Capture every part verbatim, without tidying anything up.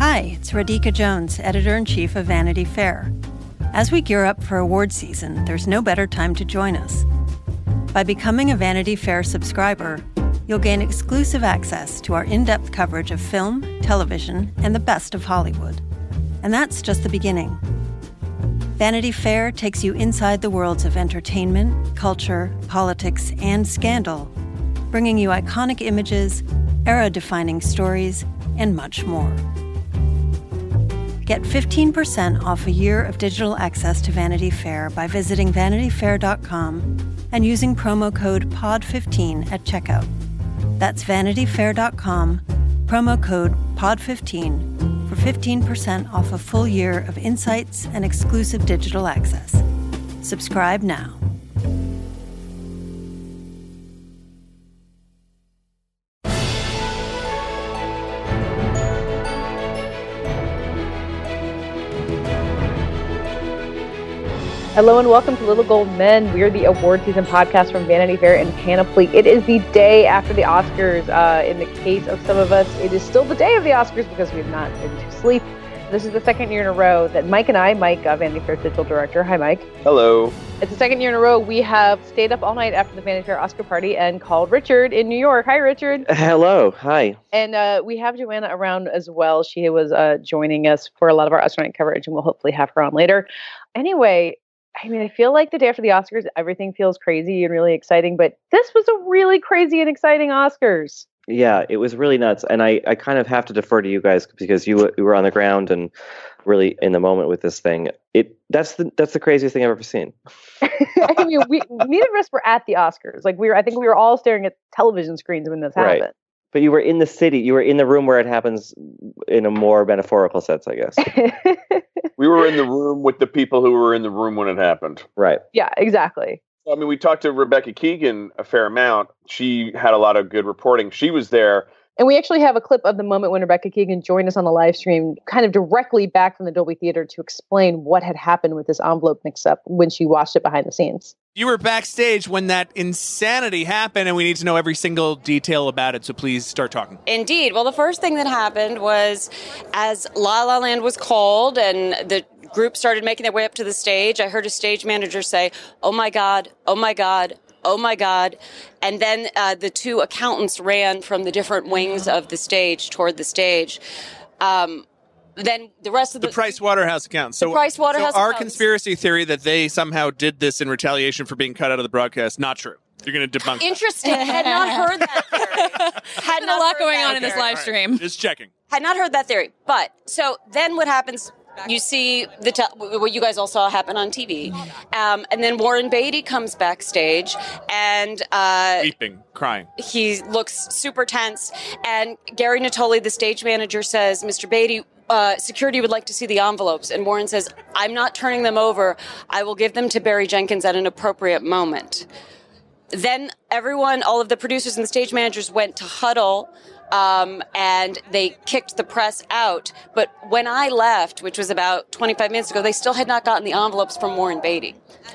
Hi, it's Radhika Jones, Editor-in-Chief of Vanity Fair. As we gear up for award season, there's no better time to join us. By becoming a Vanity Fair subscriber, you'll gain exclusive access to our in-depth coverage of film, television, and the best of Hollywood. And that's just the beginning. Vanity Fair takes you inside the worlds of entertainment, culture, politics, and scandal, bringing you iconic images, era-defining stories, and much more. Get fifteen percent off a year of digital access to Vanity Fair by visiting vanity fair dot com and using promo code P O D fifteen at checkout. That's vanity fair dot com, promo code P O D fifteen for fifteen percent off a full year of insights and exclusive digital access. Subscribe now. Hello and welcome to Little Gold Men. We are the award season podcast from Vanity Fair and Panoply. It is the day after the Oscars. Uh, in the case of some of us, it is still the day of the Oscars because we have not been to sleep. This is the second year in a row that Mike and I, Mike, uh, Vanity Fair's digital director. Hi, Mike. Hello. It's the second year in a row we have stayed up all night after the Vanity Fair Oscar party and called Richard in New York. Hi, Richard. Hello. Hi. And uh, we have Joanna around as well. She was uh, joining us for a lot of our Oscar night coverage, and we'll hopefully have her on later. Anyway, I mean, I feel like the day after the Oscars, everything feels crazy and really exciting, but this was a really crazy and exciting Oscars. Yeah, it was really nuts. And I, I kind of have to defer to you guys because you, you were on the ground and really in the moment with this thing. It that's the that's the craziest thing I've ever seen. I mean, we neither of us were at the Oscars. Like we were, I think we were all staring at television screens when this right. happened. But you were in the city. You were in the room where it happens in a more metaphorical sense, I guess. We were in the room with the people who were in the room when it happened. Right. Yeah, exactly. I mean, we talked to Rebecca Keegan a fair amount. She had a lot of good reporting. She was there. And we actually have a clip of the moment when Rebecca Keegan joined us on the live stream, kind of directly back from the Dolby Theater to explain what had happened with this envelope mix-up when she watched it behind the scenes. You were backstage when that insanity happened, and we need to know every single detail about it, so please start talking. Indeed. Well, the first thing that happened was as La La Land was called and the group started making their way up to the stage, I heard a stage manager say, "Oh my God, oh my God, oh my God." And then uh, the two accountants ran from the different wings of the stage toward the stage. Um, then the rest of the... The Price Waterhouse account. So, the Price Waterhouse so our accounts. Conspiracy theory that they somehow did this in retaliation for being cut out of the broadcast, not true. You're going to debunk Interesting. Had not heard that theory. Had Been a lot going on in this live stream. Right. Just checking. Had not heard that theory. But, so then what happens... You see the te- what you guys all saw happen on T V. Um, and then Warren Beatty comes backstage and... Uh, Weeping, crying. He looks super tense. And Gary Natoli, the stage manager, says, "Mister Beatty, uh, security would like to see the envelopes." And Warren says, "I'm not turning them over. I will give them to Barry Jenkins at an appropriate moment." Then everyone, all of the producers and the stage managers went to huddle. Um, and they kicked the press out. But when I left, which was about twenty-five minutes ago, they still had not gotten the envelopes from Warren Beatty.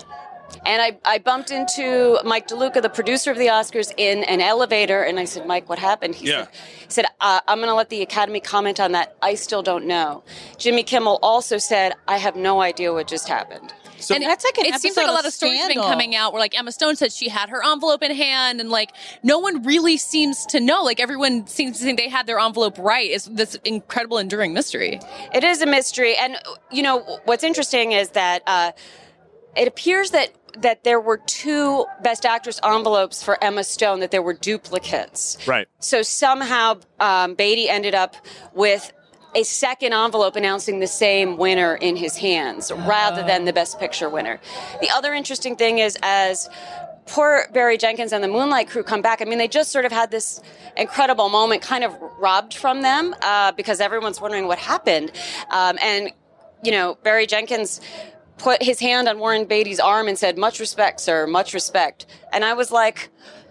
And I, I bumped into Mike DeLuca, the producer of the Oscars, in an elevator, and I said, "Mike, what happened?" He yeah. said, he said uh, "I'm going to let the Academy comment on that. I still don't know." Jimmy Kimmel also said, "I have no idea what just happened." So and that's like an it seems like a lot of stories have been coming out where like Emma Stone said she had her envelope in hand, and like no one really seems to know. Like everyone seems to think they had their envelope right. It's this incredible enduring mystery. It is a mystery. And, you know, what's interesting is that uh, it appears that that there were two Best Actress envelopes for Emma Stone, that there were duplicates. Right. So somehow um, Beatty ended up with a second envelope announcing the same winner in his hands rather than the Best Picture winner. The other interesting thing is as poor Barry Jenkins and the Moonlight crew come back, I mean, they just sort of had this incredible moment kind of robbed from them uh, because everyone's wondering what happened. Um, and, you know, Barry Jenkins put his hand on Warren Beatty's arm and said, "Much respect, sir, much respect." And I was like,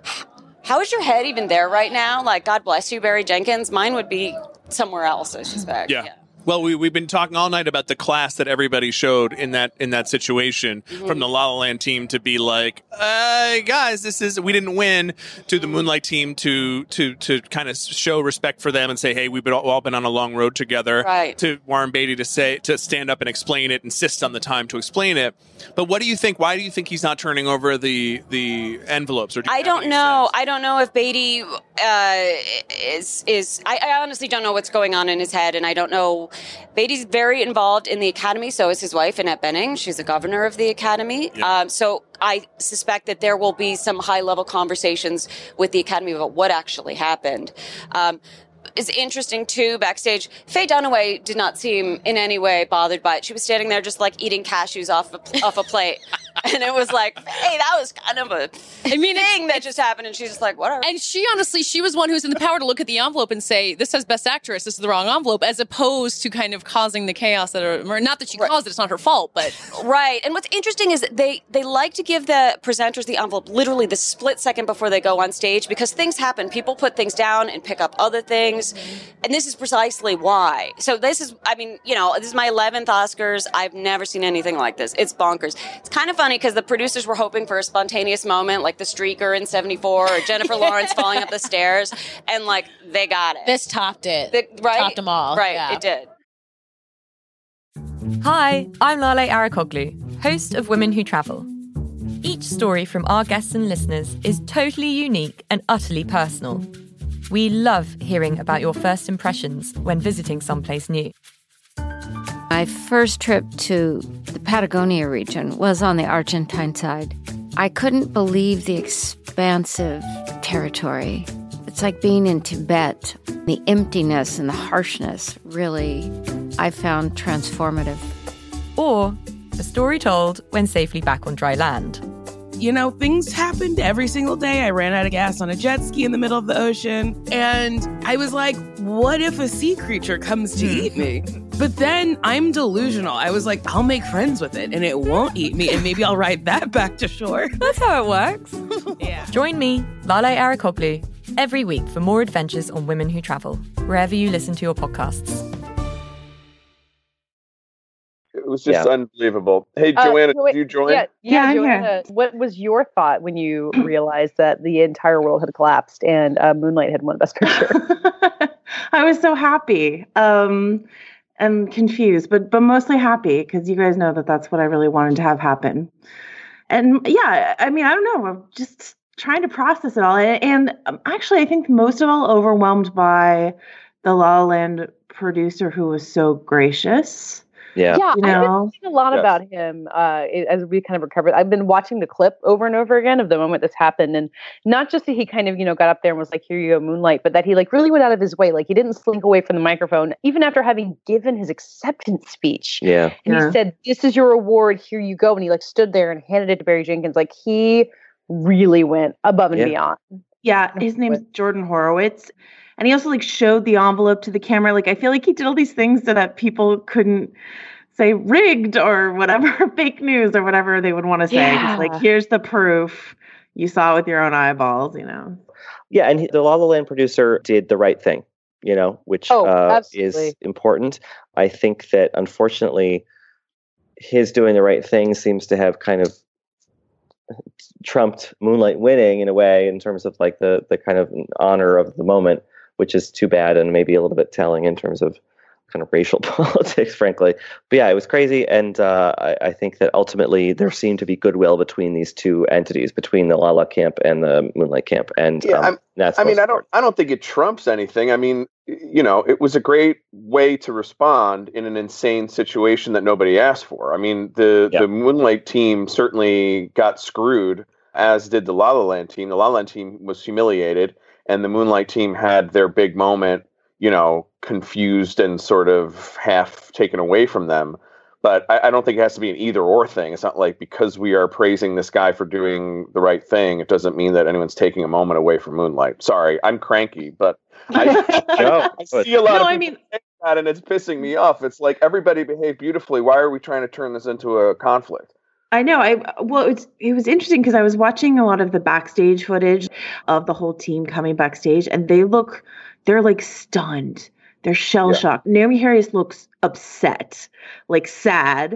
how is your head even there right now? Like, God bless you, Barry Jenkins. Mine would be somewhere else, I suspect. Yeah. yeah. Well, we, we've been talking all night about the class that everybody showed in that in that situation, mm-hmm. from the La La Land team to be like, uh, guys, this is we didn't win, to the Moonlight team to to to kind of show respect for them and say, hey, we've been all, all been on a long road together. Right. To Warren Beatty to say to stand up and explain it, insist on the time to explain it. But what do you think? Why do you think he's not turning over the the envelopes? Or do I don't know. Sense? I don't know if Beatty uh, is is. I, I honestly don't know what's going on in his head, and I don't know. Beatty's very involved in the academy. So is his wife, Annette Bening. She's the governor of the academy. Yep. Um, so I suspect that there will be some high level conversations with the academy about what actually happened. Um, It's interesting, too, backstage. Faye Dunaway did not seem in any way bothered by it. She was standing there just, like, eating cashews off a, off a plate. And it was like, hey, that was kind of a I mean, thing that just happened. And she's just like, whatever. And she, honestly, she was one who was in the power to look at the envelope and say, this says Best Actress, this is the wrong envelope, as opposed to kind of causing the chaos that are, or not that she Right. caused it, it's not her fault, but. Right. And what's interesting is that they, they like to give the presenters the envelope literally the split second before they go on stage, because things happen. People put things down and pick up other things. And this is precisely why. So this is, I mean, you know, this is my eleventh Oscars. I've never seen anything like this. It's bonkers. It's kind of funny because the producers were hoping for a spontaneous moment like the streaker in seventy-four or Jennifer Lawrence falling up the stairs. And, like, they got it. This topped it. The, right? Topped them all. Right, Yeah. it did. Hi, I'm Lale Arakoglu, host of Women Who Travel. Each story from our guests and listeners is totally unique and utterly personal. We love hearing about your first impressions when visiting someplace new. My first trip to the Patagonia region was on the Argentine side. I couldn't believe the expansive territory. It's like being in Tibet. The emptiness and the harshness really, I found transformative. Or a story told when safely back on dry land. You know, things happened every single day. I ran out of gas on a jet ski in the middle of the ocean. And I was like, what if a sea creature comes to eat me? But then I'm delusional. I was like, I'll make friends with it and it won't eat me. And maybe I'll ride that back to shore. That's how it works. Yeah. Join me, Lale Arakoglu, every week for more adventures on Women Who Travel, wherever you listen to your podcasts. It was just Yeah. unbelievable. Hey, Uh, Joanna, Jo- did you join? Yeah, yeah, Yeah, I'm Joanna. What was your thought when you realized that the entire world had collapsed and uh, Moonlight had won Best Picture? I was so happy um, and confused, but but mostly happy because you guys know that that's what I really wanted to have happen. And yeah, I mean, I don't know. I'm just trying to process it all. And, and um, actually, I think most of all overwhelmed by the La La Land producer who was so gracious. Yeah. Yeah, You I've been know? thinking a lot Yes. about him uh, as we kind of recovered. I've been watching the clip over and over again of the moment this happened, and not just that he kind of, you know, got up there and was like, "Here you go, Moonlight," but that he like really went out of his way. Like he didn't slink away from the microphone, even after having given his acceptance speech. Yeah. And Yeah. he said, "This is your award. Here you go." And he like stood there and handed it to Barry Jenkins. Like he really went above and Yeah. beyond. Yeah, his name's Jordan Horowitz. And he also like showed the envelope to the camera. Like I feel like he did all these things so that people couldn't say rigged or whatever, fake news or whatever they would want to say. Yeah. He's like, here's the proof. You saw it with your own eyeballs, you know. Yeah, and he, the La La Land producer did the right thing, you know, which Oh, uh, absolutely. is important. I think that unfortunately, his doing the right thing seems to have kind of trumped Moonlight winning in a way in terms of like the the kind of honor of the moment, which is too bad and maybe a little bit telling in terms of kind of racial politics, frankly. But yeah, it was crazy. And uh, I, I think that ultimately there seemed to be goodwill between these two entities, between the La La camp and the Moonlight camp. And Yeah, um, I'm- that's I mean, most I don't, I don't think it trumps anything. I mean, you know, it was a great way to respond in an insane situation that nobody asked for. I mean, the Yeah. the Moonlight team certainly got screwed, as did the La La Land team. The La La Land team was humiliated, and the Moonlight team had their big moment, you know, confused and sort of half taken away from them. But I, I don't think it has to be an either or thing. It's not like because we are praising this guy for doing the right thing, it doesn't mean that anyone's taking a moment away from Moonlight. Sorry, I'm cranky, but I, No, I see a lot No, of I people mean- saying that, and it's pissing me off. It's like everybody behaved beautifully. Why are we trying to turn this into a conflict? I know. I well, it's it was interesting because I was watching a lot of the backstage footage of the whole team coming backstage, and they look, they're like stunned. They're shell shocked. Naomi Harris looks upset, like sad.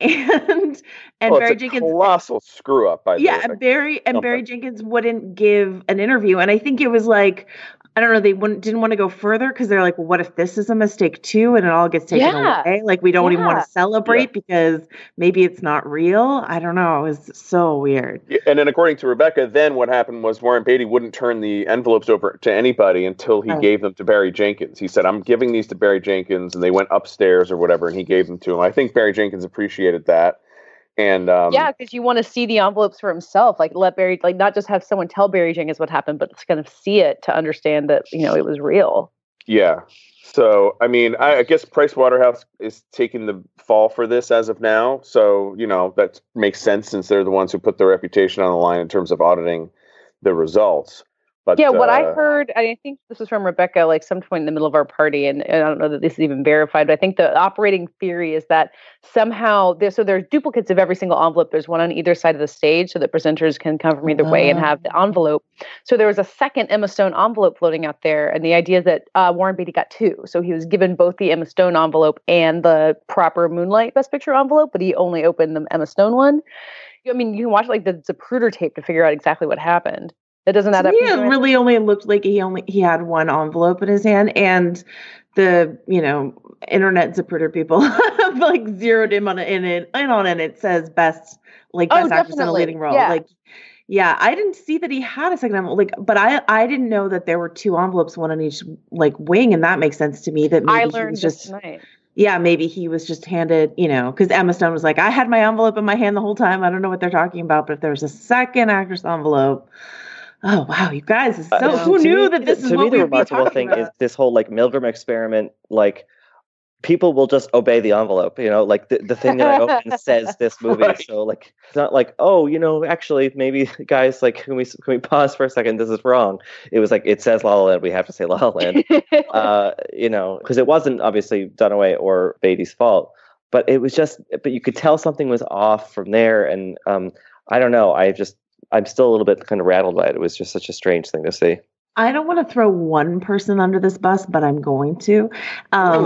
And and well, Barry it's a Jenkins colossal screw up by yeah, the and Barry and something. Barry Jenkins wouldn't give an interview, and I think it was like I don't know, they wouldn't didn't want to go further because they're like, well, what if this is a mistake too, and it all gets taken Yeah. away? Like we don't even want Yeah. to celebrate because maybe it's not real. I don't know. It was so weird. Yeah, and then according to Rebecca, then what happened was Warren Beatty wouldn't turn the envelopes over to anybody until he Right. gave them to Barry Jenkins. He said, I'm giving these to Barry Jenkins, and they went upstairs or whatever, and he gave them to him. I think Barry Jenkins appreciated that. And um, Yeah, because you want to see the envelopes for himself. Like let Barry, like not just have someone tell Barry Jenkins what happened, but kind of see it to understand that you know it was real. yeah. So, I mean, I, I guess Price Waterhouse is taking the fall for this as of now. So, you know, that makes sense since they're the ones who put their reputation on the line in terms of auditing the results. But, Yeah, what I uh, heard, I think this was from Rebecca, like some point in the middle of our party, and, and I don't know that this is even verified, but I think the operating theory is that somehow there, so there's duplicates of every single envelope. There's one on either side of the stage so that presenters can come from either way and have the envelope. So there was a second Emma Stone envelope floating out there, and the idea is that uh, Warren Beatty got two. So he was given both the Emma Stone envelope and the proper Moonlight Best Picture envelope, but he only opened the Emma Stone one. I mean, you can watch like the Zapruder tape to figure out exactly what happened. That doesn't add To up. me, it really only looked like he only he had one envelope in his hand, and the you know internet Zapruder people have like zeroed in on it in it in on it. And it says best like Oh, best actress in a definitely. leading role. Yeah. Like, yeah, I didn't see that he had a second envelope. Like, but I I didn't know that there were two envelopes, one on each like wing, and that makes sense to me. That maybe I he learned was this just tonight. yeah, maybe he was just handed, you know, because Emma Stone was like, I had my envelope in my hand the whole time. I don't know what they're talking about, but if there's a second actress envelope. Oh wow, you guys! So Uh, who to knew me- that this is to what me the we'd be remarkable talking thing about? is this whole like Milgram experiment. Like people will just obey the envelope. You know, like the, the thing that I open says this movie. Right. So like it's not like, oh, you know, actually maybe guys, like can we can we pause for a second? This is wrong. It was like it says La La Land. We have to say La La Land. uh, you know, because it wasn't obviously Dunaway or Beatty's fault, but it was just. But you could tell something was off from there, and um, I don't know. I just. I'm still a little bit kind of rattled by it. It was just such a strange thing to see. I don't want to throw one person under this bus, but I'm going to. Um,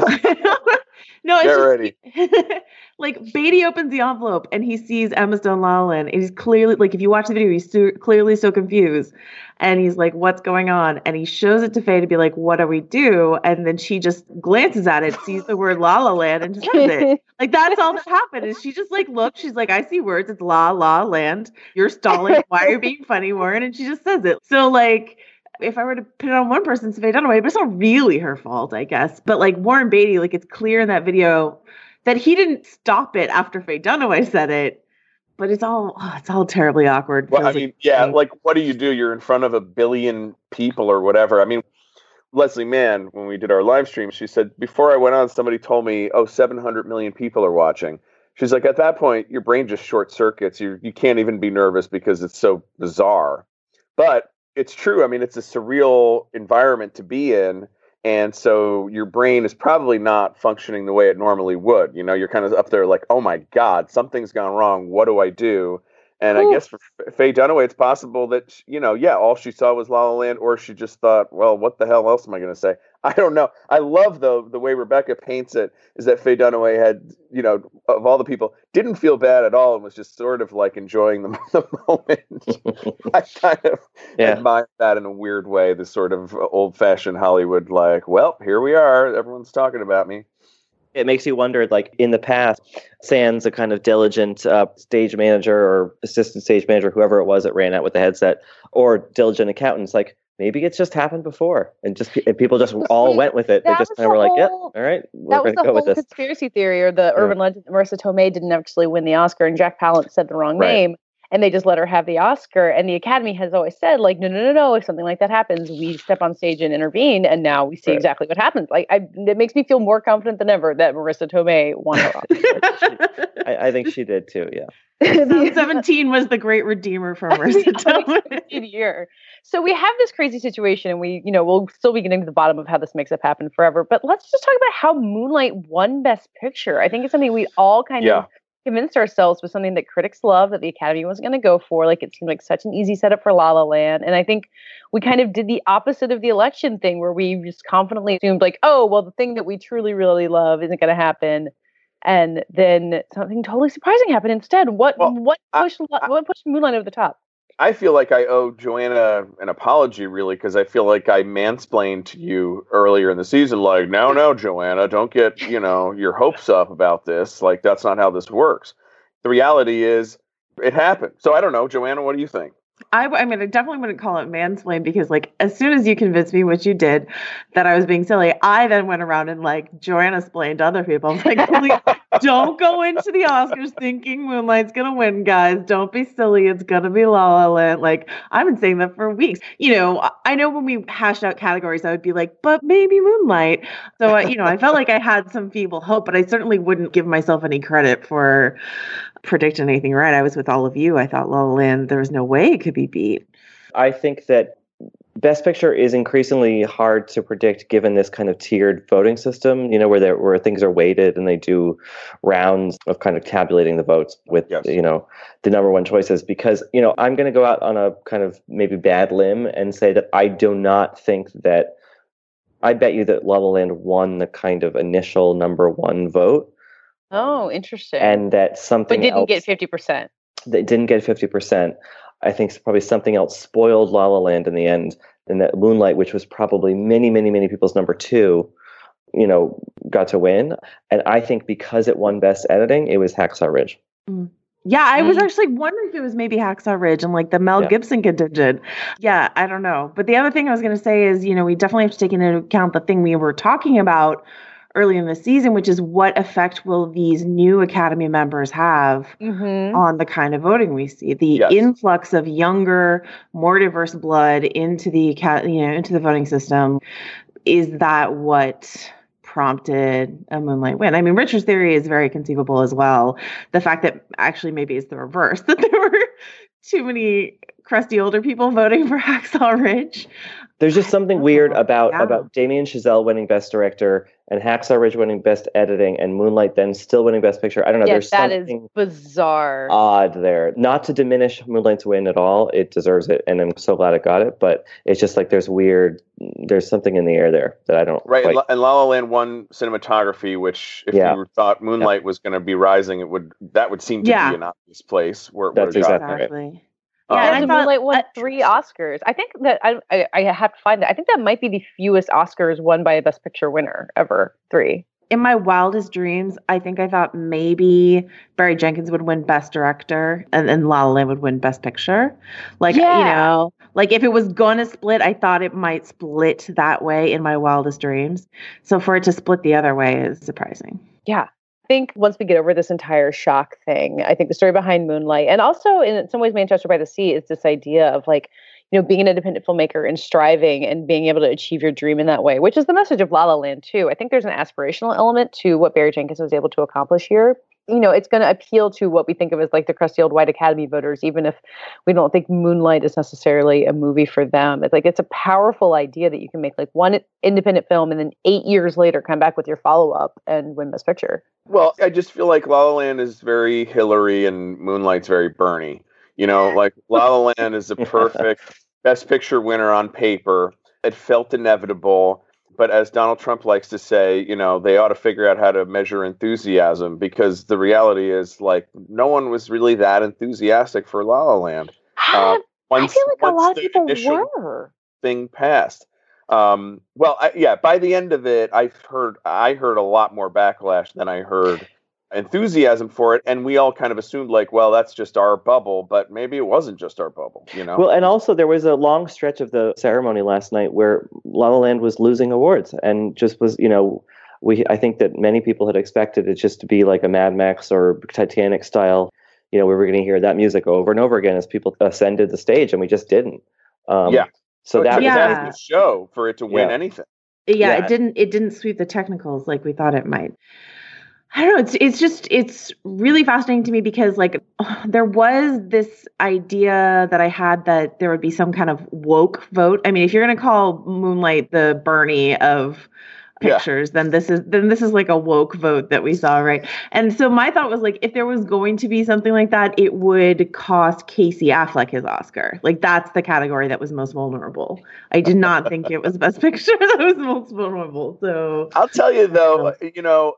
no, it's Get just ready. like Beatty opens the envelope and he sees Emma Stone La La Land. And he's clearly like, if you watch the video, he's so, clearly so confused. And he's like, what's going on? And he shows it to Faye to be like, what do we do? And then she just glances at it, sees the word La La Land, and just says it. Like, that's all that happened. Is she just like, look, she's like, I see words. It's La La Land. You're stalling. Why are you being funny, Warren? And she just says it. So like, if I were to put it on one person, it's Faye Dunaway, but it's not really her fault, I guess. But like Warren Beatty, like it's clear in that video that he didn't stop it after Faye Dunaway said it. But it's all oh, it's all terribly awkward. Well, I Feels mean, like- yeah, like what do you do? You're in front of a billion people or whatever. I mean, Leslie Mann, when we did our live stream, she said, before I went on, somebody told me, oh, seven hundred million people are watching. She's like, at that point, your brain just short circuits. You you can't even be nervous because it's so bizarre. But it's true. I mean, it's a surreal environment to be in. And so your brain is probably not functioning the way it normally would. You know, you're kind of up there like, oh my God, something's gone wrong. What do I do? And Ooh. I guess for Faye Dunaway, it's possible that, you know, yeah, all she saw was La La Land, or she just thought, well, what the hell else am I going to say? I don't know. I love, though, the way Rebecca paints it is that Faye Dunaway had, you know, of all the people, didn't feel bad at all and was just sort of like enjoying the, the moment. I kind of Yeah. admire that in a weird way, this sort of old-fashioned Hollywood, like, well, here we are. Everyone's talking about me. It makes you wonder, like in the past, sans a kind of diligent uh, stage manager or assistant stage manager, whoever it was that ran out with the headset, or diligent accountants, like maybe it's just happened before, and just and people just all went with it. They that just was kind of the were like, "Yep, whole- all right, we're That was going to the go with whole this." conspiracy theory, or the urban legend that Marissa Tomei didn't actually win the Oscar, and Jack Palance said the wrong Right. name, and they just let her have the Oscar. And the Academy has always said, like, no, no, no, no. If something like that happens, we step on stage and intervene. And now we see Right. exactly what happens. Like, I, it makes me feel more confident than ever that Marissa Tomei won her Oscar. I, I think she did too. Yeah. twenty seventeen was the great redeemer for Marissa Tomei. year. So we have this crazy situation, and we, you know, we'll still be getting to the bottom of how this mix-up happened forever. But let's just talk about how Moonlight won Best Picture. I think it's something we all kind Yeah. of convinced ourselves was something that critics love, that the Academy wasn't going to go for. Like, it seemed like such an easy setup for La La Land. And I think we kind of did the opposite of the election thing, where we just confidently assumed, like, oh, well, the thing that we truly, really love isn't going to happen. And then something totally surprising happened instead. What well, what pushed I, what pushed Moonlight over the top? I feel like I owe Joanna an apology, really, because I feel like I mansplained to you earlier in the season, like, no, no, Joanna, don't get, you know, your hopes up about this. Like, that's not how this works. The reality is it happened. So I don't know. Joanna, what do you think? I, I mean, I definitely wouldn't call it mansplain, because, like, as soon as you convinced me, which you did, that I was being silly, I then went around and, like, Joanna-splained to other people. I was like, please, don't go into the Oscars thinking Moonlight's going to win, guys. Don't be silly. It's going to be La La Land. Like, I've been saying that for weeks. You know, I know when we hashed out categories, I would be like, but maybe Moonlight. So, you know, I felt like I had some feeble hope, but I certainly wouldn't give myself any credit for predicting anything right. I was with all of you. I thought La La Land, there was no way it could be beat. I think that Best Picture is increasingly hard to predict given this kind of tiered voting system, you know, where there, where things are weighted and they do rounds of kind of tabulating the votes with, yes. you know, the number one choices. Because, you know, I'm going to go out on a kind of maybe bad limb and say that I do not think that, I bet you that La La Land won the kind of initial number one vote. Oh, interesting. And that something But didn't else, get fifty percent. They didn't get fifty percent. I think probably something else spoiled La La Land in the end, and that Moonlight, which was probably many, many, many people's number two, you know, got to win. And I think because it won Best Editing, it was Hacksaw Ridge. Mm. Yeah, I was actually wondering if it was maybe Hacksaw Ridge and like the Mel yeah. Gibson contingent. Yeah, I don't know. But the other thing I was going to say is, you know, we definitely have to take into account the thing we were talking about early in the season, which is what effect will these new Academy members have mm-hmm. on the kind of voting we see? The yes. influx of younger, more diverse blood into the you know into the voting system. Is that what prompted a Moonlight win? I mean, Richard's theory is very conceivable as well. The fact that actually maybe it's the reverse, that there were too many crusty older people voting for Hacksaw Ridge. There's just something weird about yeah. about Damien Chazelle winning Best Director and Hacksaw Ridge winning Best Editing and Moonlight then still winning Best Picture. I don't know. Yeah, there's that something is bizarre. Odd there. Not to diminish Moonlight's win at all. It deserves it, and I'm so glad it got it. But it's just like there's weird. There's something in the air there that I don't. Right, quite... and La La Land won cinematography, which if yeah. you thought Moonlight yeah. was going to be rising, it would that would seem to yeah. be an obvious place where that's where exactly exactly. right. Yeah, Um, and Moonlight won three Oscars. I think that I, I I have to find that. I think that might be the fewest Oscars won by a Best Picture winner ever. Three. In my wildest dreams, I think I thought maybe Barry Jenkins would win Best Director and then La La Land would win Best Picture. Like, yeah. you know, like if it was going to split, I thought it might split that way in my wildest dreams. So for it to split the other way is surprising. Yeah. I think once we get over this entire shock thing, I think the story behind Moonlight, and also in some ways Manchester by the Sea, is this idea of like, you know, being an independent filmmaker and striving and being able to achieve your dream in that way, which is the message of La La Land too. I think there's an aspirational element to what Barry Jenkins was able to accomplish here. You know, it's going to appeal to what we think of as like the crusty old white Academy voters, even if we don't think Moonlight is necessarily a movie for them. It's like, it's a powerful idea that you can make like one independent film and then eight years later come back with your follow-up and win Best Picture. Well, I just feel like La La Land is very Hillary and Moonlight's very Bernie. You know, like La La Land is a perfect Best Picture winner on paper. It felt inevitable. But as Donald Trump likes to say, you know, they ought to figure out how to measure enthusiasm, because the reality is, like, no one was really that enthusiastic for La La Land. Uh, once, I feel like a lot of people were. Thing passed. Um, well, I, yeah, by the end of it, I've heard I heard a lot more backlash than I heard enthusiasm for it, and we all kind of assumed like, well, that's just our bubble, but maybe it wasn't just our bubble, you know. Well, and also there was a long stretch of the ceremony last night where La La Land was losing awards and just was, you know, we I think that many people had expected it just to be like a Mad Max or Titanic style, you know, we were going to hear that music over and over again as people ascended the stage, and we just didn't. Um, yeah. So it that was yeah. the show for it to win yeah. anything. Yeah, Yeah. it didn't. It didn't sweep the technicals like we thought it might. I don't know. It's it's just it's really fascinating to me because like there was this idea that I had that there would be some kind of woke vote. I mean, if you're going to call Moonlight the Bernie of pictures, yeah. then this is then this is like a woke vote that we saw, right? And so my thought was like, if there was going to be something like that, it would cost Casey Affleck his Oscar. Like that's the category that was most vulnerable. I did not think it was Best Picture that was most vulnerable. So I'll tell you though, you know,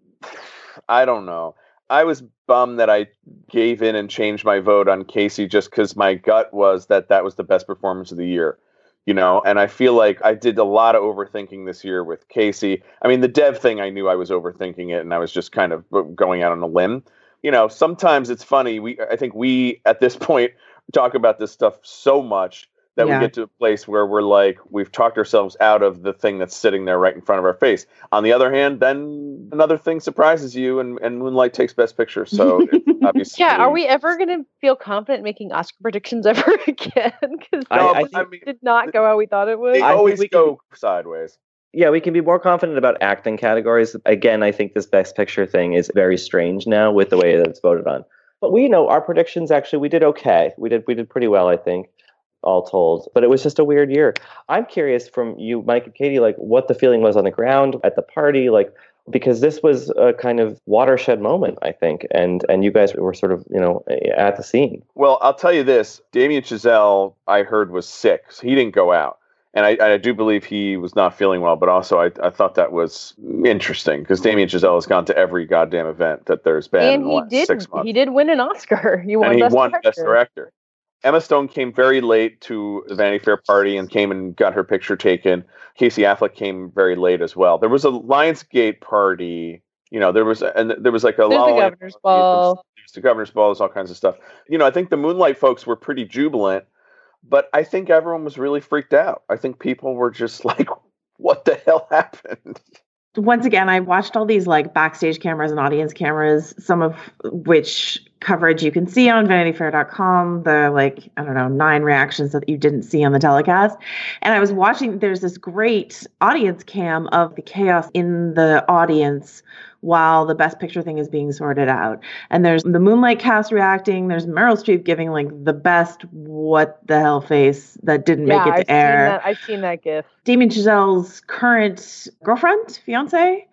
I don't know. I was bummed that I gave in and changed my vote on Casey just because my gut was that that was the best performance of the year. You know, and I feel like I did a lot of overthinking this year with Casey. I mean, the Dev thing, I knew I was overthinking it and I was just kind of going out on a limb. You know, sometimes it's funny. We, I think we, at this point, talk about this stuff so much that yeah. we get to a place where we're like, we've talked ourselves out of the thing that's sitting there right in front of our face. On the other hand, then another thing surprises you and, and Moonlight takes Best Picture. So obviously. Yeah, are we ever going to feel confident making Oscar predictions ever again? Because no, it I mean, did not go how we thought it would. They I always we go can, sideways. Yeah, we can be more confident about acting categories. Again, I think this Best Picture thing is very strange now with the way that it's voted on. But we know our predictions, actually, we did okay. We did we did pretty well, I think. All told, but it was just a weird year. I'm curious from you, Mike and Katie, like what the feeling was on the ground at the party, like because this was a kind of watershed moment, I think, and and you guys were sort of, you know, at the scene. Well, I'll tell you this: Damien Chazelle, I heard, was sick, so he didn't go out, and I, I do believe he was not feeling well. But also, I, I thought that was interesting because Damien Chazelle has gone to every goddamn event that there's been and in the he last did, six months. He did win an Oscar. He won, and he Best, won Director. Best Director. Emma Stone came very late to the Vanity Fair party and came and got her picture taken. Casey Affleck came very late as well. There was a Lionsgate party, you know, there was and there was like a There's the governor's ball. There's the governor's ball, there's all kinds of stuff. You know, I think the Moonlight folks were pretty jubilant, but I think everyone was really freaked out. I think people were just like, what the hell happened? Once again, I watched all these like backstage cameras and audience cameras, some of which coverage you can see on vanity fair dot com, the like, I don't know, nine reactions that you didn't see on the telecast. And I was watching, there's this great audience cam of the chaos in the audience while the Best Picture thing is being sorted out. And there's the Moonlight cast reacting. There's Meryl Streep giving like the best what the hell face that didn't yeah, make it to I've air. Seen that. I've seen that gif. Damien Chazelle's current girlfriend, fiance,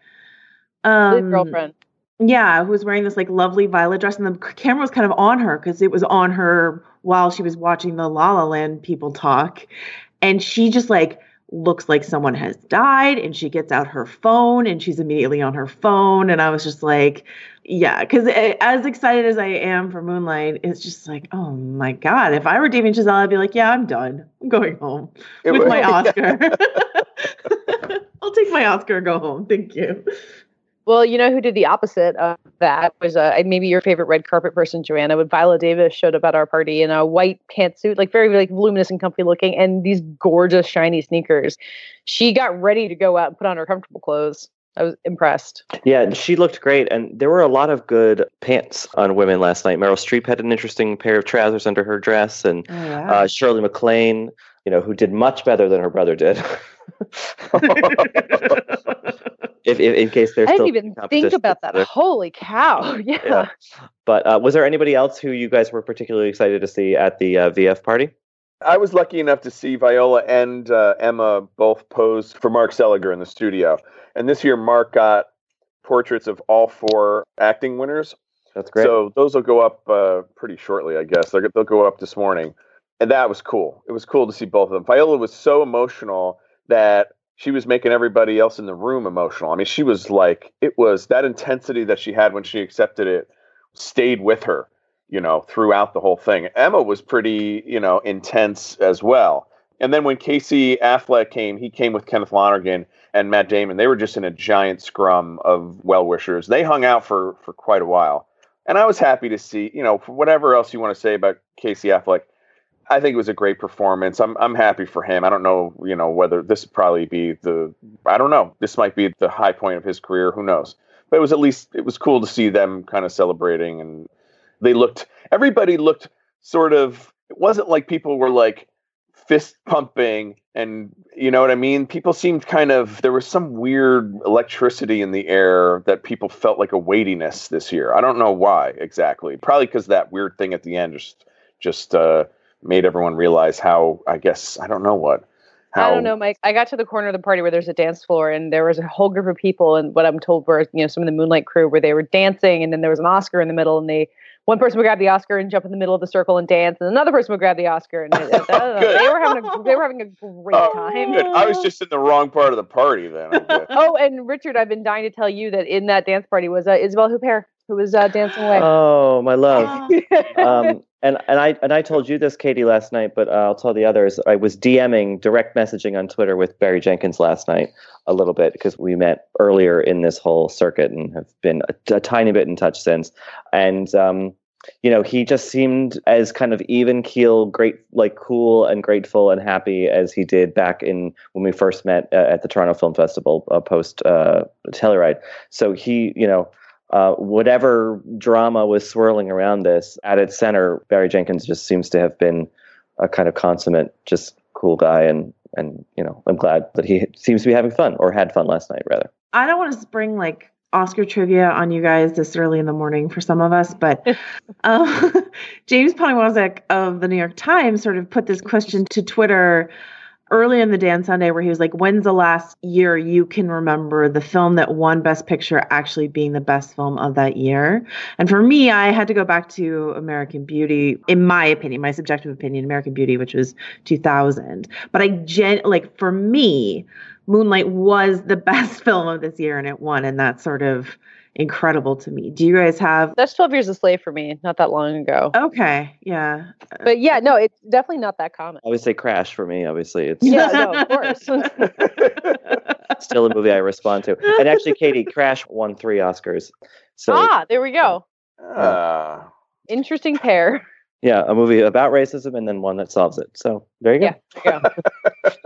um, His girlfriend. Yeah, who was wearing this like lovely violet dress, and the camera was kind of on her because it was on her while she was watching the La La Land people talk, and she just like looks like someone has died, and she gets out her phone and she's immediately on her phone, and I was just like, yeah, because as excited as I am for Moonlight, it's just like, oh my god, if I were Damien Chazelle, I'd be like, yeah, I'm done, I'm going home it with was, my Oscar. Yeah. I'll take my Oscar and go home, thank you. Well, you know who did the opposite of that was uh, maybe your favorite red carpet person, Joanna. When Viola Davis showed up at our party in a white pantsuit, like very like voluminous and comfy looking, and these gorgeous shiny sneakers. She got ready to go out and put on her comfortable clothes. I was impressed. Yeah, she looked great, and there were a lot of good pants on women last night. Meryl Streep had an interesting pair of trousers under her dress, and oh, yeah. uh, Shirley MacLaine, you know, who did much better than her brother did. If, if in case there's I still didn't even think about that. There. Holy cow! Yeah. yeah. But uh, was there anybody else who you guys were particularly excited to see at the uh, V F party? I was lucky enough to see Viola and uh, Emma both pose for Mark Seliger in the studio. And this year, Mark got portraits of all four acting winners. That's great. So those will go up uh, pretty shortly, I guess. They're, they'll go up this morning. And that was cool. It was cool to see both of them. Viola was so emotional that she was making everybody else in the room emotional. I mean, she was like, it was that intensity that she had when she accepted it stayed with her, you know, throughout the whole thing. Emma was pretty, you know, intense as well. And then when Casey Affleck came, he came with Kenneth Lonergan and Matt Damon. They were just in a giant scrum of well-wishers. They hung out for, for quite a while. And I was happy to see, you know, for whatever else you want to say about Casey Affleck, I think it was a great performance. I'm I'm happy for him. I don't know, you know, whether this would probably be the, I don't know, this might be the high point of his career. Who knows? But it was at least, it was cool to see them kind of celebrating. And they looked, everybody looked sort of, it wasn't like people were like fist pumping and, you know what I mean? People seemed kind of, there was some weird electricity in the air that people felt like a weightiness this year. I don't know why exactly. Probably because that weird thing at the end just, just, uh, made everyone realize how, I guess, I don't know what, how. I don't know, Mike. I got to the corner of the party where there's a dance floor, and there was a whole group of people, and what I'm told were, you know, some of the Moonlight crew, where they were dancing, and then there was an Oscar in the middle, and they one person would grab the Oscar and jump in the middle of the circle and dance, and another person would grab the Oscar, and it, uh, they were having a they were having a great Oh, time. good. I was just in the wrong part of the party then. I guess. Oh, and Richard, I've been dying to tell you that in that dance party was uh, Isabelle Huppert, who was uh, dancing away. Oh, my love. um, and and I and I told you this, Katie, last night, but uh, I'll tell the others. I was DMing, direct messaging on Twitter with Barry Jenkins last night a little bit because we met earlier in this whole circuit and have been a, a tiny bit in touch since. And um, you know, he just seemed as kind of even keel, great, like cool and grateful and happy as he did back in when we first met uh, at the Toronto Film Festival uh, post uh, Telluride. So he, you know. Uh, whatever drama was swirling around this, at its center, Barry Jenkins just seems to have been a kind of consummate, just cool guy. And, and you know, I'm glad that he seems to be having fun, or had fun last night, rather. I don't want to spring like Oscar trivia on you guys this early in the morning for some of us, but um, James Poniewozik of the New York Times sort of put this question to Twitter early in the day on Sunday, where he was like, when's the last year you can remember the film that won Best Picture actually being the best film of that year? And for me, I had to go back to American Beauty, in my opinion, my subjective opinion, American Beauty, which was two thousand. But I gen like for me, Moonlight was the best film of this year and it won. And that's sort of incredible to me. Do you guys have? That's twelve Years a Slave for me, not that long ago. Okay, yeah. But yeah, no, it's definitely not that common. I would say Crash for me, obviously. It's Yeah, no, of course. still a movie I respond to. And actually, Katie, Crash won three Oscars. So ah, there we go. Uh, Interesting pair. yeah, a movie about racism and then one that solves it. So there you go. Yeah, there you go.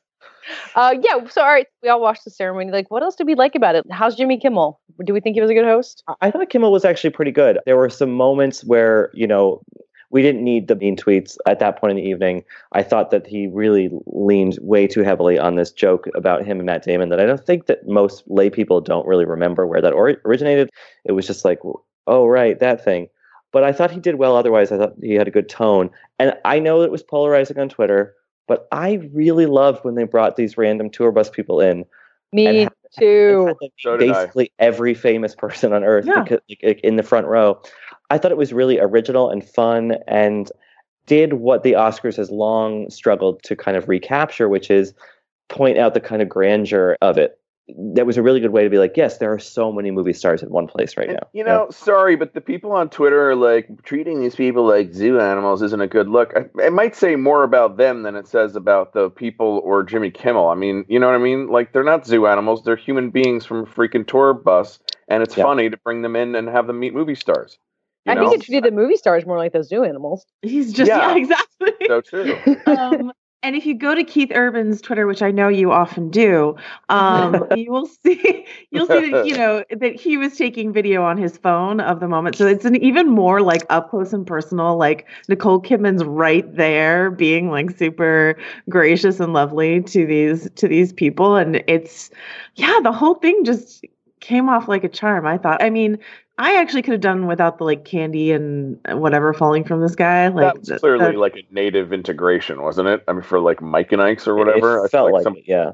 Uh, yeah, so all right, we all watched the ceremony. Like, what else did we like about it? How's Jimmy Kimmel? Do we think he was a good host? I thought Kimmel was actually pretty good. There were some moments where, you know, we didn't need the mean tweets at that point in the evening. I thought that he really leaned way too heavily on this joke about him and Matt Damon that I don't think that most lay people don't really remember where that or- originated. It was just like, oh, right, that thing. But I thought he did well otherwise. I thought he had a good tone. And I know it was polarizing on Twitter, but I really loved when they brought these random tour bus people in. Me had, too. Had so did basically I. every famous person on earth Yeah. because, like, in the front row. I thought it was really original and fun and did what the Oscars has long struggled to kind of recapture, which is point out the kind of grandeur of it. That was a really good way to be like, yes, there are so many movie stars in one place right and, now. You know, yeah. sorry, but the people on Twitter are like, treating these people like zoo animals isn't a good look. I, it might say more about them than it says about the people or Jimmy Kimmel. I mean, you know what I mean? Like, they're not zoo animals. They're human beings from a freaking tour bus. And it's yeah. funny to bring them in and have them meet movie stars. You I know? think it treated the movie stars more like those zoo animals. He's just, Yeah. yeah, exactly. So true. um, and if you go to Keith Urban's Twitter, which I know you often do, um, you will see you'll see that you know that he was taking video on his phone of the moment. So it's an even more like up close and personal. Like Nicole Kidman's right there, being like super gracious and lovely to these to these people, and it's yeah, the whole thing just came off like a charm. I thought. I mean. I actually could have done without the like candy and whatever falling from this guy. Like that was clearly that, like a native integration, wasn't it? I mean, for like Mike and Ike's or whatever. It felt like, like some, it, yeah.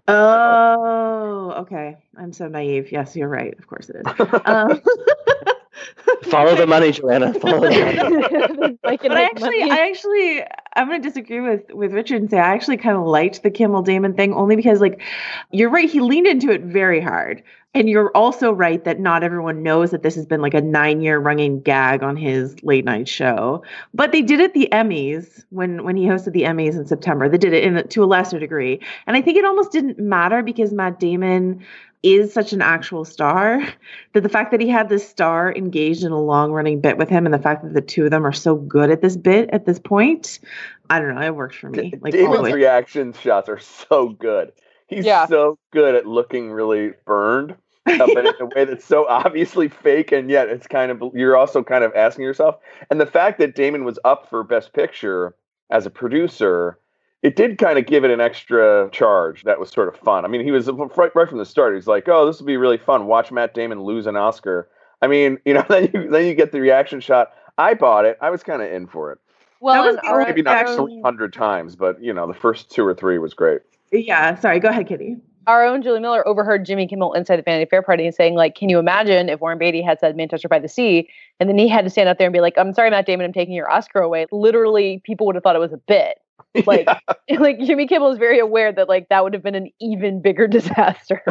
Oh, okay. I'm so naive. Yes, you're right. Of course it is. um, Follow the money, Joanna. Follow the money. But I actually, I actually, I'm going to disagree with with Richard and say I actually kind of liked the Kimmel Damon thing only because, like, you're right. He leaned into it very hard. And you're also right that not everyone knows that this has been like a nine-year running gag on his late night show. But they did it at the Emmys when when he hosted the Emmys in September. They did it in to a lesser degree. And I think it almost didn't matter because Matt Damon is such an actual star that the fact that he had this star engaged in a long-running bit with him and the fact that the two of them are so good at this bit at this point, I don't know, it worked for me. Like Damon's reaction shots are so good. He's yeah. so good at looking really burned, uh, but in a way that's so obviously fake, and yet it's kind of, you're also kind of asking yourself. And the fact that Damon was up for Best Picture as a producer, it did kind of give it an extra charge that was sort of fun. I mean, he was right, right from the start. He's like, oh, this will be really fun. Watch Matt Damon lose an Oscar. I mean, you know, then you, then you get the reaction shot. I bought it. I was kind of in for it. Well, that was maybe not three hundred times, but, you know, the first two or three was great. Yeah, sorry. Go ahead, Kitty. Our own Julie Miller overheard Jimmy Kimmel inside the Vanity Fair party and saying, like, can you imagine if Warren Beatty had said Manchester by the Sea, and then he had to stand up there and be like, I'm sorry, Matt Damon, I'm taking your Oscar away. Literally, people would have thought it was a bit. Like, yeah. like Jimmy Kimmel is very aware that like that would have been an even bigger disaster.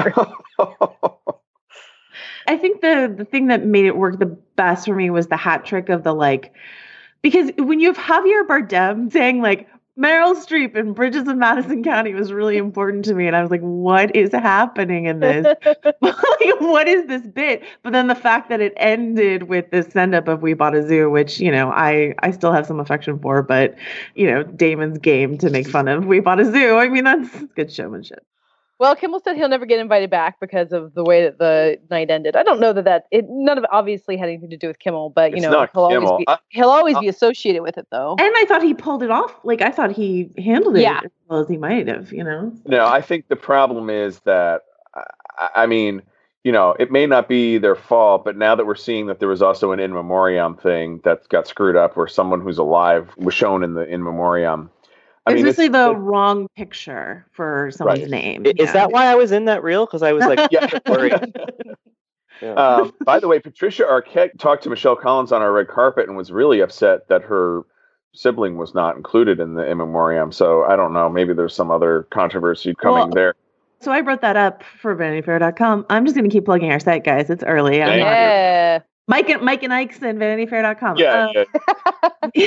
I think the the thing that made it work the best for me was the hat trick of the like, because when you have Javier Bardem saying like, Meryl Streep in Bridges of Madison County was really important to me. And I was like, what is happening in this? Like, what is this bit? But then the fact that it ended with this send up of We Bought a Zoo, which, you know, I, I still have some affection for, but, you know, Damon's game to make fun of We Bought a Zoo. I mean, that's good showmanship. Well, Kimmel said he'll never get invited back because of the way that the night ended. I don't know that that it none of it obviously had anything to do with Kimmel, but you It's know not he'll Kimmel. always be I- he'll always be associated with it though. And I thought he pulled it off. Like, I thought he handled it Yeah. as well as he might have, you know? No, I think the problem is that, I, I mean, you know, it may not be their fault, but now that we're seeing that there was also an in memoriam thing that got screwed up where someone who's alive was shown in the in memoriam. I It's mean, basically it's, the it- wrong picture for someone's Right. name. I- Is Yeah. that why I was in that reel? Because I was like, Yeah. worried. Yeah. um, by the way, Patricia Arquette talked to Michelle Collins on our red carpet and was really upset that her sibling was not included in the in memoriam. So I don't know. Maybe there's some other controversy coming Well, there. So I wrote that up for vanity fair dot com. I'm just going to keep plugging our site, guys. It's early. I'm Thank not- you. Yeah. Mike and Mike and Ike's and vanity fair dot com. Yeah, Um, yeah.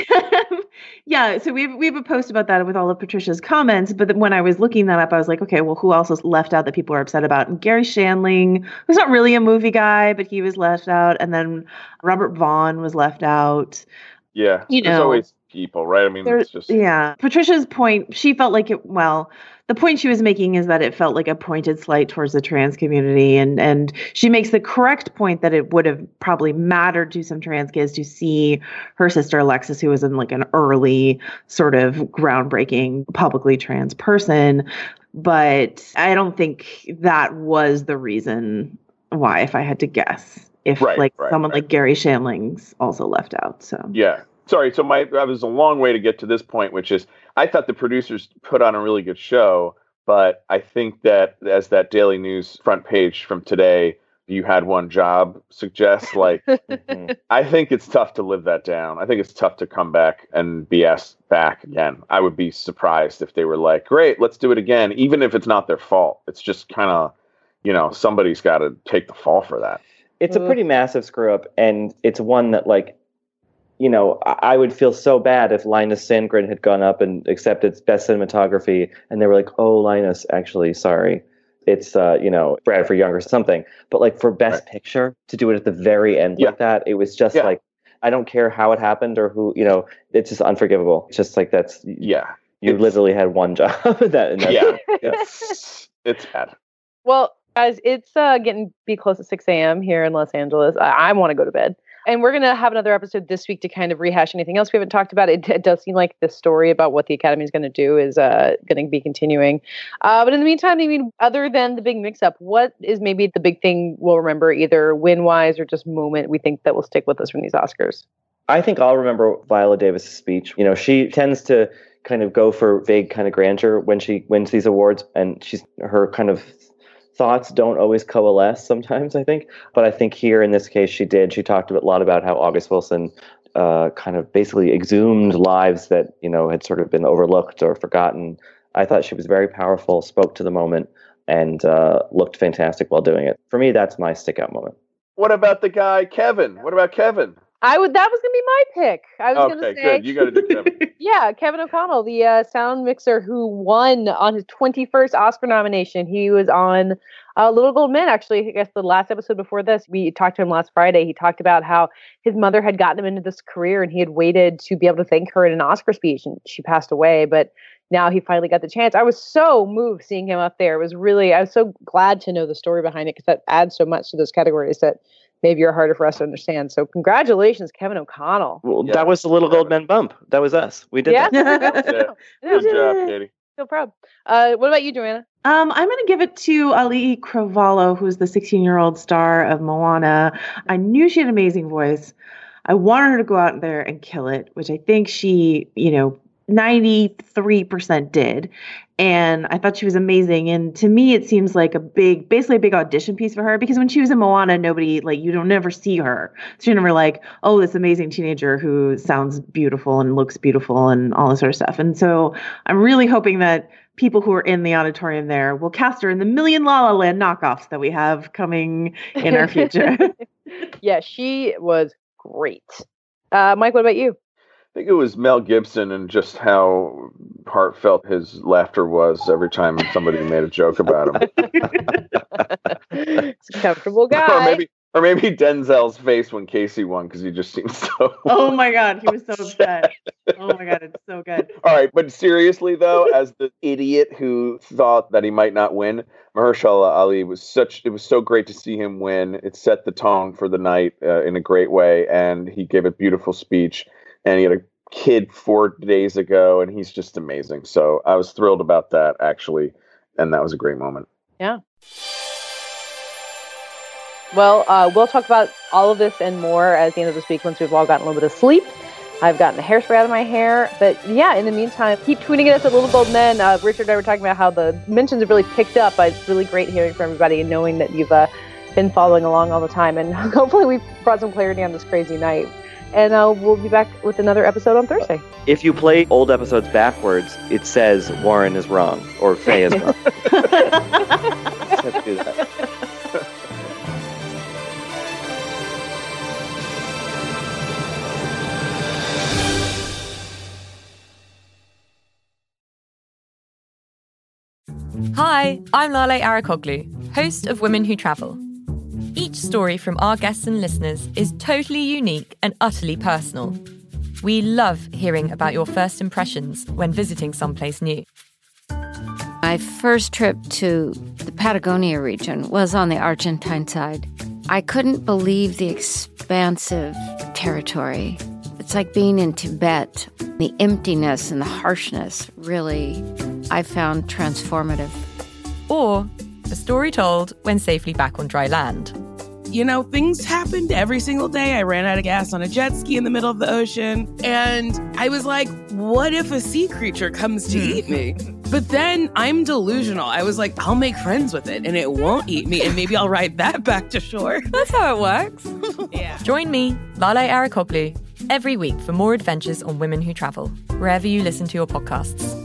yeah, so we have, we have a post about that with all of Patricia's comments. But then when I was looking that up, I was like, okay, well, who else is left out that people are upset about? And Gary Shandling, who's not really a movie guy, but he was left out. And then Robert Vaughn was left out. Yeah. You There's know, always people, right? I mean, There- it's just yeah. Patricia's point, she felt like it, well, the point she was making is that it felt like a pointed slight towards the trans community. And, and she makes the correct point that it would have probably mattered to some trans kids to see her sister Alexis, who was in like an early sort of groundbreaking publicly trans person. But I don't think that was the reason why, if I had to guess, if Right, like right, someone right. like Gary Shandling's also left out. So Yeah. Sorry. So my that was a long way to get to this point, which is I thought the producers put on a really good show, but I think that as that Daily News front page from today, you had one job suggests, like, Mhm. I think it's tough to live that down. I think it's tough to come back and be asked back again. I would be surprised if they were like, great, let's do it again, even if it's not their fault. It's just kind of, you know, somebody's got to take the fall for that. It's a pretty massive screw up, and it's one that, like, you know, I I would feel so bad if Linus Sandgren had gone up and accepted Best Cinematography, and they were like, "Oh, Linus, actually, sorry, it's uh, you know, Bradford Young or something." But like for Best Right. Picture, to do it at the very end Yeah. like that, it was just Yeah. like, I don't care how it happened or who, you know, it's just unforgivable. It's just like that's Yeah. you It's- literally had one job in that. In that Yeah. yeah. It's, it's bad. Well, guys, it's uh, getting be close to six a.m. here in Los Angeles. I, I want to go to bed. And we're going to have another episode this week to kind of rehash anything else we haven't talked about. It, it does seem like the story about what the Academy is going to do is uh, going to be continuing. Uh, but in the meantime, I mean, other than the big mix-up, what is maybe the big thing we'll remember, either win-wise or just moment we think that will stick with us from these Oscars? I think I'll remember Viola Davis' speech. You know, she tends to kind of go for vague kind of grandeur when she wins these awards, and she's her kind of thoughts don't always coalesce sometimes, I think. But I think here in this case, she did. She talked a lot about how August Wilson uh, kind of basically exhumed lives that, you know, had sort of been overlooked or forgotten. I thought she was very powerful, spoke to the moment, and uh, looked fantastic while doing it. For me, that's my stick out moment. What about the guy, Kevin? What about Kevin? I would. That was going to be my pick. I was going Okay, to say, good. You got to do Kevin. yeah, Kevin O'Connell, the uh, sound mixer who won on his twenty-first Oscar nomination. He was on uh, Little Gold Men, actually. I guess the last episode before this, we talked to him last Friday. He talked about how his mother had gotten him into this career, and he had waited to be able to thank her in an Oscar speech, and she passed away. But now he finally got the chance. I was so moved seeing him up there. It was really, I was so glad to know the story behind it because that adds so much to those categories that maybe are harder for us to understand. So congratulations, Kevin O'Connell. Well, Yeah. that was the Little Gold Men bump. That was us. We did Yeah. that. Yeah. Good job, Katie. So proud. Uh, what about you, Joanna? Um, I'm going to give it to Ali Cravalho, who's the sixteen-year-old star of Moana. I knew she had an amazing voice. I wanted her to go out there and kill it, which I think she, you know, ninety-three percent did. And I thought she was amazing. And to me, it seems like a big, basically a big audition piece for her, because when she was in Moana, nobody, like, you don't never see her. So you're never like, oh, this amazing teenager who sounds beautiful and looks beautiful and all this sort of stuff. And so I'm really hoping that people who are in the auditorium there will cast her in the million La La Land knockoffs that we have coming in our future. Yeah, she was great. Uh, Mike, what about you? I think it was Mel Gibson and just how heartfelt his laughter was every time somebody made a joke about him. He's a comfortable guy. Or maybe, or maybe Denzel's face when Casey won, because he just seems so... Oh my God, he was so upset. Oh my God, it's so good. All right, but seriously though, as the idiot who thought that he might not win, Mahershala Ali was such, it was so great to see him win. It set the tone for the night uh, in a great way, and he gave a beautiful speech. And he had a kid four days ago, and he's just amazing. So I was thrilled about that, actually. And that was a great moment. Yeah. Well, uh, we'll talk about all of this and more at the end of this week once we've all gotten a little bit of sleep. I've gotten the hairspray out of my hair. But yeah, in the meantime, keep tweeting at us at Little Gold Men. Uh, Richard and I were talking about how the mentions have really picked up. Uh, it's really great hearing from everybody and knowing that you've uh, been following along all the time. And hopefully we've brought some clarity on this crazy night. And uh, we'll be back with another episode on Thursday. If you play old episodes backwards, it says Warren is wrong or Faye is wrong. Just have to do that. Hi, I'm Lale Arikoglu, host of Women Who Travel. Each story from our guests and listeners is totally unique and utterly personal. We love hearing about your first impressions when visiting someplace new. My first trip to the Patagonia region was on the Argentine side. I couldn't believe the expansive territory. It's like being in Tibet. The emptiness and the harshness really, I found transformative. Or a story told when safely back on dry land. You know, things happened every single day. I ran out of gas on a jet ski in the middle of the ocean. And I was like, what if a sea creature comes to eat me? But then I'm delusional. I was like, I'll make friends with it and it won't eat me. And maybe I'll ride that back to shore. That's how it works. Yeah. Join me, Lale Arikoglu, every week for more adventures on Women Who Travel, wherever you listen to your podcasts.